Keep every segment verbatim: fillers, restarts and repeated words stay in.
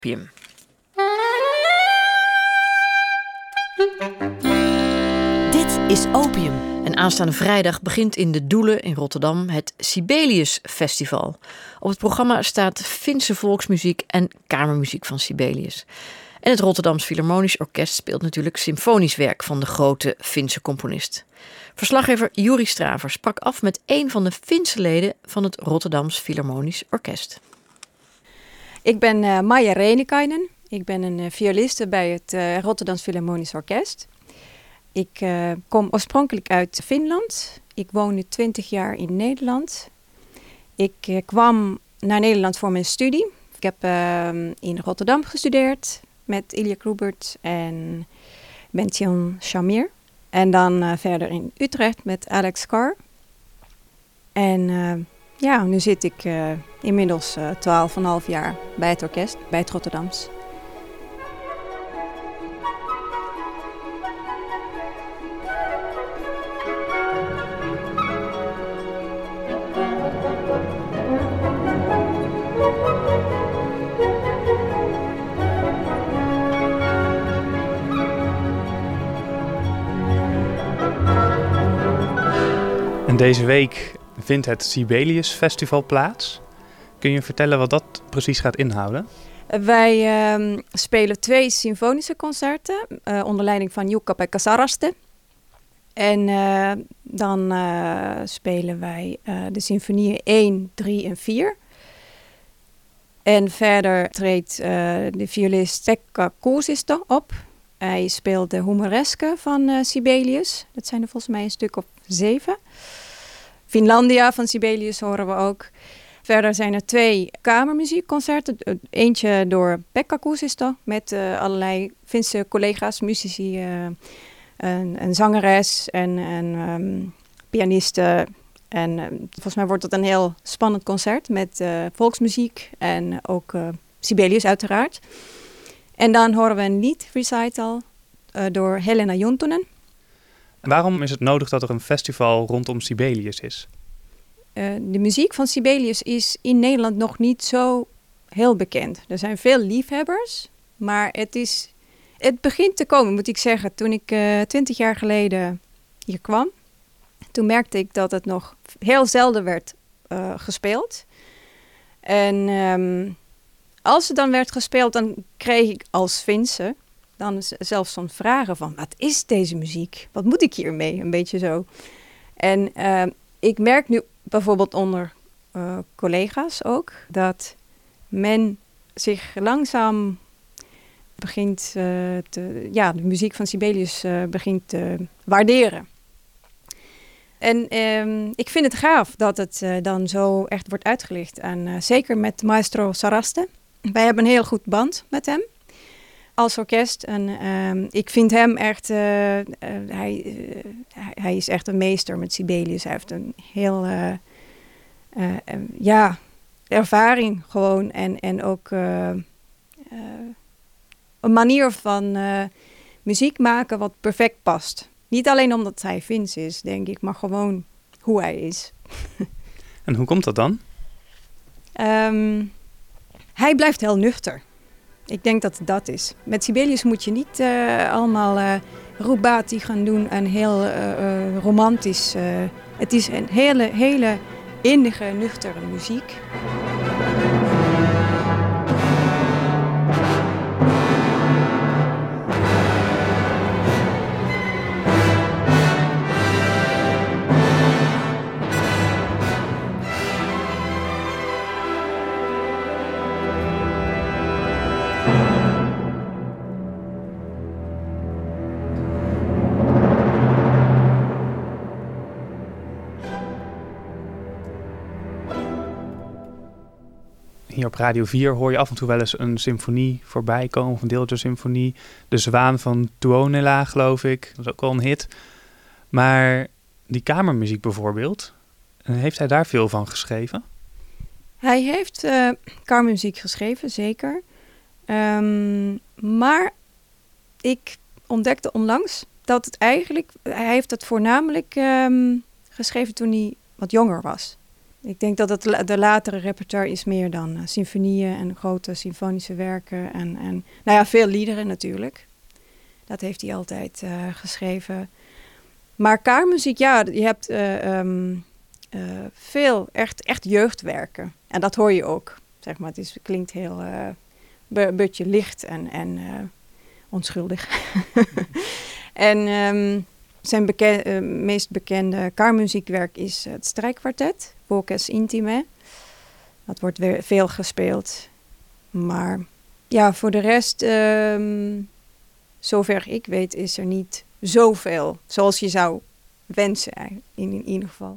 Opium. Dit is Opium. En aanstaande vrijdag begint in de Doelen in Rotterdam het Sibelius Festival. Op het programma staat Finse volksmuziek en kamermuziek van Sibelius. En het Rotterdams Philharmonisch Orkest speelt natuurlijk symfonisch werk van de grote Finse componist. Verslaggever Juri Straver sprak af met een van de Finse leden van het Rotterdams Philharmonisch Orkest. Ik ben uh, Maija Reinikainen. Ik ben een uh, violiste bij het uh, Rotterdams Philharmonisch Orkest. Ik uh, kom oorspronkelijk uit Finland. Ik woon nu twintig jaar in Nederland. Ik uh, kwam naar Nederland voor mijn studie. Ik heb uh, in Rotterdam gestudeerd met Ilja Krubert en Bentian Shamir. En dan uh, verder in Utrecht met Alex Carr. En uh, ja, nu zit ik uh, inmiddels uh, twaalf komma vijf jaar bij het orkest, bij het Rotterdams. En deze week vindt het Sibelius Festival plaats. Kun je vertellen wat dat precies gaat inhouden? Wij uh, spelen twee symfonische concerten uh, onder leiding van Jukka-Pekka Saraste. En uh, dan uh, spelen wij uh, de symfonieën één, drie en vier. En verder treedt uh, de violist Pekka Kuusisto op. Hij speelt de humoreske van uh, Sibelius. Dat zijn er volgens mij een stuk op zeven. Finlandia van Sibelius horen we ook. Verder zijn er twee kamermuziekconcerten. Eentje door Pekka Kuusisto met uh, allerlei Finse collega's, muzici, uh, een, een zangeres en een um, pianiste. En uh, volgens mij wordt het een heel spannend concert met uh, volksmuziek en ook uh, Sibelius uiteraard. En dan horen we een liedrecital uh, door Helena Juntunen. En waarom is het nodig dat er een festival rondom Sibelius is? Uh, de muziek van Sibelius is in Nederland nog niet zo heel bekend. Er zijn veel liefhebbers, maar het, is, het begint te komen, moet ik zeggen. Toen ik uh, twintig jaar geleden hier kwam, toen merkte ik dat het nog heel zelden werd uh, gespeeld. En um, als het dan werd gespeeld, dan kreeg ik als Finse dan zelfs zo'n vragen van, wat is deze muziek? Wat moet ik hiermee? Een beetje zo. En uh, ik merk nu bijvoorbeeld onder uh, collega's ook, dat men zich langzaam begint uh, te, ja, de muziek van Sibelius uh, begint te waarderen. En um, ik vind het gaaf dat het uh, dan zo echt wordt uitgelicht. En uh, zeker met maestro Saraste. Wij hebben een heel goed band met hem als orkest. En um, ik vind hem echt, uh, uh, hij, uh, hij is echt een meester met Sibelius. Hij heeft een heel, uh, uh, uh, ja, ervaring gewoon. En, en ook uh, uh, een manier van uh, muziek maken wat perfect past. Niet alleen omdat hij Fins is, denk ik, maar gewoon hoe hij is. En hoe komt dat dan? Um, hij blijft heel nuchter. Ik denk dat het dat is. Met Sibelius moet je niet uh, allemaal uh, rubati gaan doen en heel uh, uh, romantisch. Uh, het is een hele, hele innige, nuchtere muziek. Hier op Radio vier hoor je af en toe wel eens een symfonie voorbij komen, of een deeltje-symfonie. De Zwaan van Tuonela, geloof ik. Dat is ook wel een hit. Maar die kamermuziek bijvoorbeeld, heeft hij daar veel van geschreven? Hij heeft uh, kamermuziek geschreven, zeker. Um, maar ik ontdekte onlangs dat het eigenlijk... Hij heeft het voornamelijk um, geschreven toen hij wat jonger was. Ik denk dat het la- de latere repertoire is meer dan uh, symfonieën en grote symfonische werken. En, en nou ja, veel liederen natuurlijk. Dat heeft hij altijd uh, geschreven. Maar kamermuziek, ja, je hebt uh, um, uh, veel echt, echt jeugdwerken. En dat hoor je ook. Zeg maar, het is, klinkt heel uh, een beetje licht en, en uh, onschuldig. en um, zijn beken- uh, meest bekende kamermuziekwerk is het strijkkwartet, Voces Intime. Dat wordt weer veel gespeeld. Maar ja, voor de rest, um, zover ik weet, is er niet zoveel zoals je zou wensen, in, in ieder geval.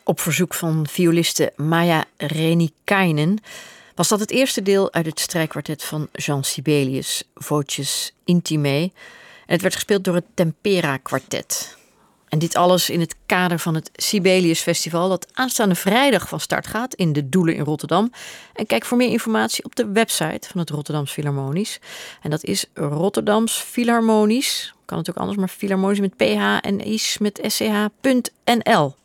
Op verzoek van violiste Maja Renikainen was dat het eerste deel uit het strijkkwartet van Jean Sibelius, Voces Intimae. En het werd gespeeld door het Tempera Kwartet. En dit alles in het kader van het Sibelius Festival, dat aanstaande vrijdag van start gaat in de Doelen in Rotterdam. En kijk voor meer informatie op de website van het Rotterdams Philharmonisch. En dat is Rotterdams Philharmonisch. Kan het ook anders, maar Philharmonisch met ph en is met sch punt n l.